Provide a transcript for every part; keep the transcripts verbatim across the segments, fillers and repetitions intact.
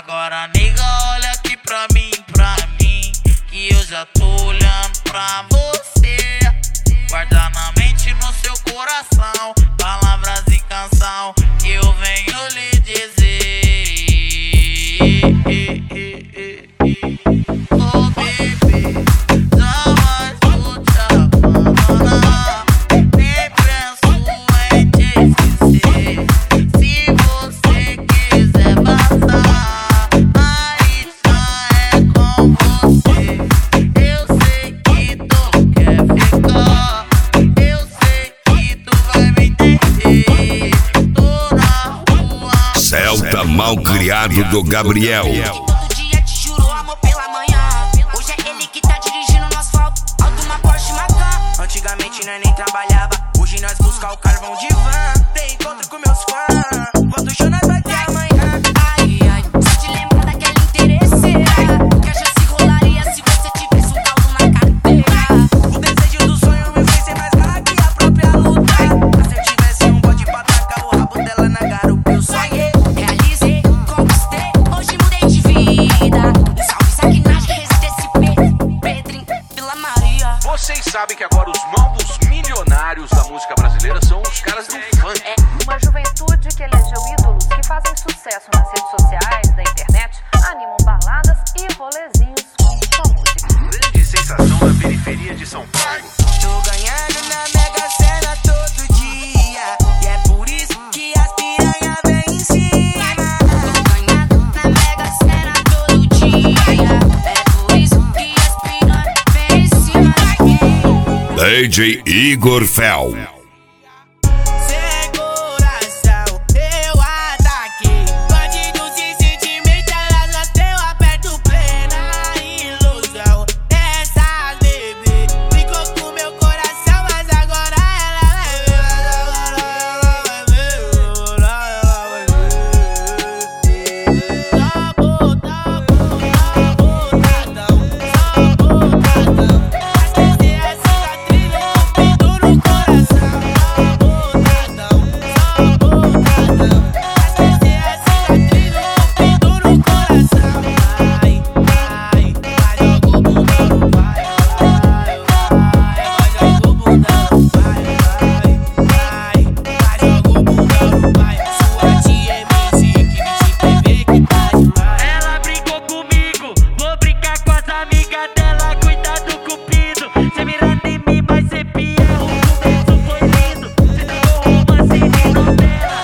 Agora nega, olha aqui pra mim, pra mim, que eu já tô olhando pra você. Guarda na mente, no seu coração, palavras e canção que eu venho lhe dizer. Oh baby, jamais vou te abandonar, nem penso em te esquecer. Se você quiser vazar, aí já é com você. Eu sei que tu quer ficar, eu sei que tu vai me entender. Tô na rua, Celta mal criado do Gabriel. Todo dia te juro amor pela manhã. Hoje é ele que tá dirigindo no asfalto, alto uma Porsche Macan. Antigamente nós nem trabalhava, hoje nós busca o carvão de van. Tem encontro com meus fãs, quanto show nós vai ter amanhã. Ai, ai, só te lembrar daquela interesseira, que a chance rolaria se você tivesse um caldo na carteira. O desejo do sonho me fez ser mais raro que a própria luta. Mas se eu tivesse um bode pra tacar o rabo dela na garupa, eu sonhei, realizei, conquistei, hoje mudei de vida. Salve sacanagem, resistência, Pedrinho, Vila Maria. Vocês sabem que agora os novos milionários da música brasileira são os caras do funk. Uma juventude que elegeu ídolos que fazem sucesso nas redes sociais, da internet, animam baladas e rolezinhos com sua música. Grande sensação na periferia de São Paulo. Tô ganhando na Mega Sena todo dia, e é por isso que as piranha vem em cima. Tô ganhando na Mega Sena todo dia, é por isso que as piranha vem em cima. D J Igor Fel. Sem coração, eu ataquei. Bandido sem sentimento, elas gostei, aperto plena ilusão. Essa bebê ficou com meu coração, mas agora ela vai ver. Só botadão, só botadão, só botadão. Esqueci essa cicatriz, eu pinto no coração. Só botadão, só botadão. Esqueci essa cicatriz, eu pinto no coração. Vai, vai, vai, joga o bundão, vai, vai, vai, joga o bundão, vai, vai, vai, joga o bundão, vai. Sua tia M C que me te T V que tá demais. ela brincou comigo, vou brincar com as amigas dela. Cuidado cupido, cê mirando em mim vai ser pior. O começo foi lindo, cê deu romance de novela.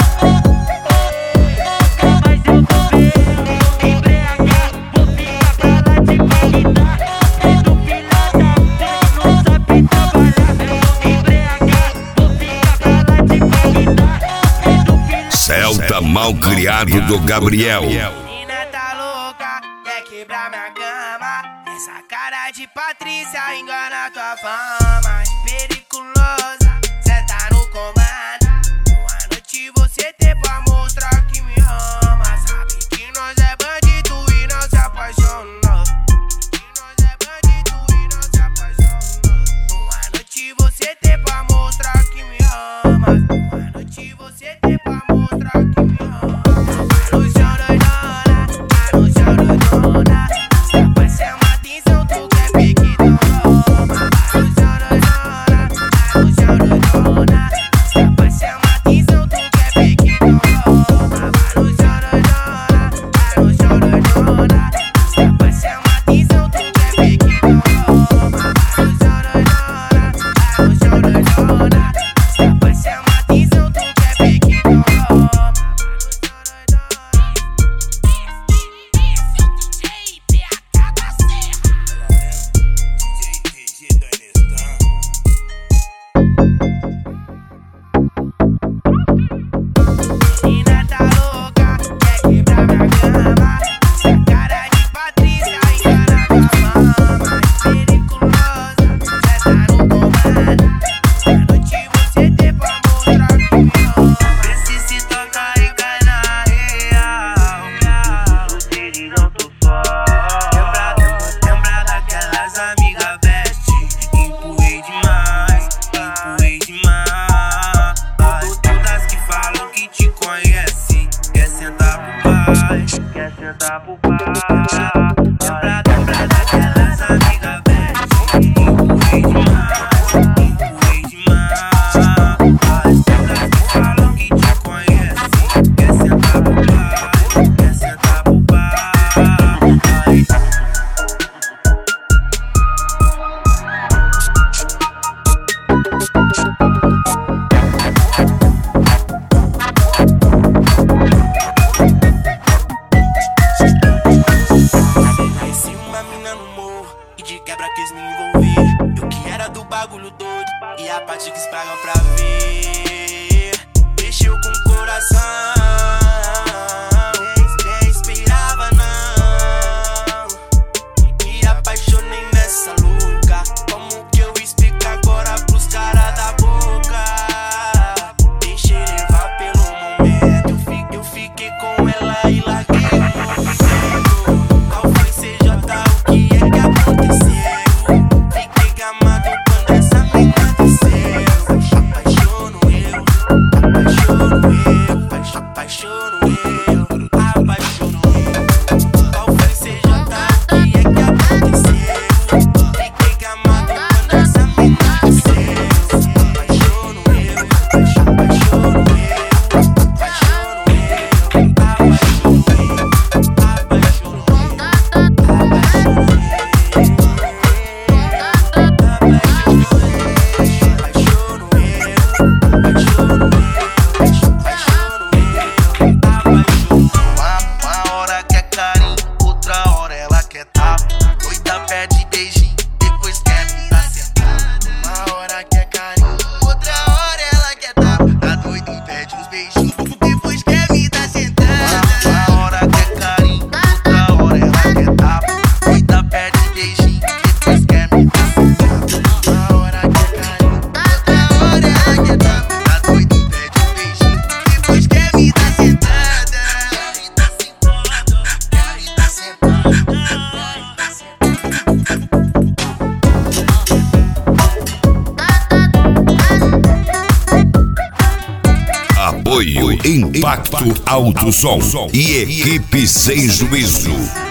Mas eu vou ver, vou me embriagar, vou ficar pra lá de Bagdá. É do filha da mãe, não sabe trabalhar. Eu vou me embriagar, vou ficar pra lá de Bagdá. É do filha. Celta mal criado do Gabriel. Menina tá louca, quer quebrar minha cama. Essa cara de Patrícia engana tua fama. De periculosa, cê tá no comando. Uma noite você tem pra mostrar que me ama. Sabe que nós é bandido e não se apaixona. Que nós é bandido e não se apaixona. Uma noite você tem pra mostrar que me ama. Uma noite você tem pra mostrar que me ama. Tá no chão doidona, tá no chão doidona. Se vai chamar atenção, tu quer pique, então toma. Tá no chão quer sentar pro pai. Lembra, lembra daquelas amigas velhas, empurrei demais, empurrei demais. As pedras que falam que te conhecem, quer sentar pro pai, quer sentar pro pai. E a parte que espalham pra ver, mexeu com o coração. Nem esperava não, me apaixonei nessa louca. Como que eu explico agora pros caras da boca? Deixei levar pelo momento, eu fiquei, eu fiquei com ela e larguei o movimento. Qual foi C J, o que é que aconteceu? Fiquei gamado quando essa menina desceu. Apaixono eu, apaixono eu, apaixono eu, apaixono eu. Qual foi C J, o que é que aconteceu? Fiquei gamado quando essa menina desceu. Apaixono eu, apaixono eu, apaixono eu, apaixono Uma hora quer carinho, outra hora ela quer tapa. Doida pede beijinho, depois quer me dar sentada. Uma hora quer carinho, outra hora ela quer tapa. Tá doida e pede uns beijinhos, depois quer me dar sentada. Uma hora quer carinho, outra hora ela quer tapa. Doida pede beijinho, depois quer me dar sentada. Uma hora quer carinho, outra hora ela quer tapa. Tá doida e pede uns beijinhos, depois quer me dar sentada. Apoio Impacto Alto Som e Equipe Sem Juízo.